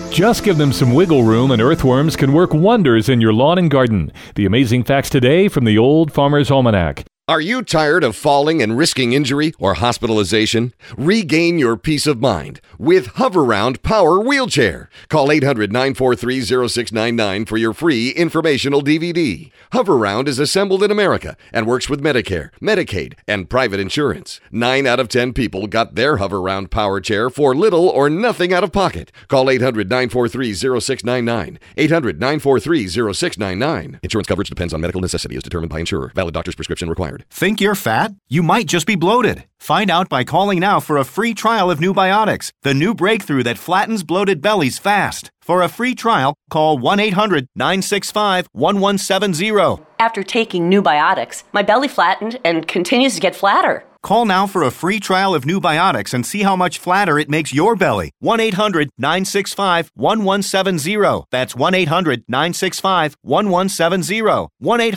Just give them some wiggle room and earthworms can work wonders in your lawn and garden. The amazing facts today from the Old Farmer's Almanac. Are you tired of falling and risking injury or hospitalization? Regain your peace of mind with Hoveround Power Wheelchair. Call 800-943-0699 for your free informational DVD. Hoveround is assembled in America and works with Medicare, Medicaid, and private insurance. 9 out of 10 people got their Hoveround Power Chair for little or nothing out of pocket. Call 800-943-0699. 800-943-0699. Insurance coverage depends on medical necessity as determined by insurer. Valid doctor's prescription required. Think you're fat? You might just be bloated. Find out by calling now for a free trial of Nubiotics, the new breakthrough that flattens bloated bellies fast. For a free trial, call 1-800-965-1170. After taking Nubiotics, my belly flattened and continues to get flatter. Call now for a free trial of Nubiotics and see how much flatter it makes your belly. 1-800-965-1170. That's 1-800-965-1170.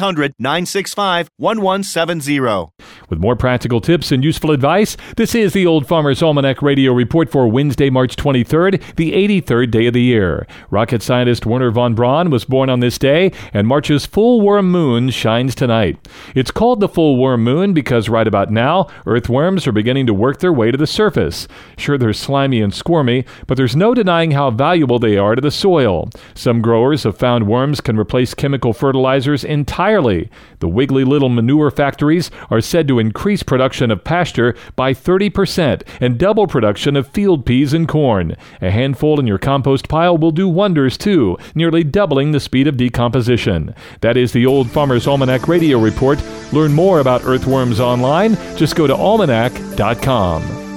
1-800-965-1170. With more practical tips and useful advice, this is the Old Farmer's Almanac Radio Report for Wednesday, March 23rd, the 83rd day of the year. Rocket scientist Wernher von Braun was born on this day, and March's full worm moon shines tonight. It's called the full worm moon because right about now, earthworms are beginning to work their way to the surface. Sure, they're slimy and squirmy, but there's no denying how valuable they are to the soil. Some growers have found worms can replace chemical fertilizers entirely. The wiggly little manure factories are said to increase production of pasture by 30% and double production of field peas and corn. A handful in your compost pile will do wonders too, nearly doubling the speed of decomposition. That is the Old Farmer's Almanac Radio Report. Learn more about earthworms online. Just go to almanac.com.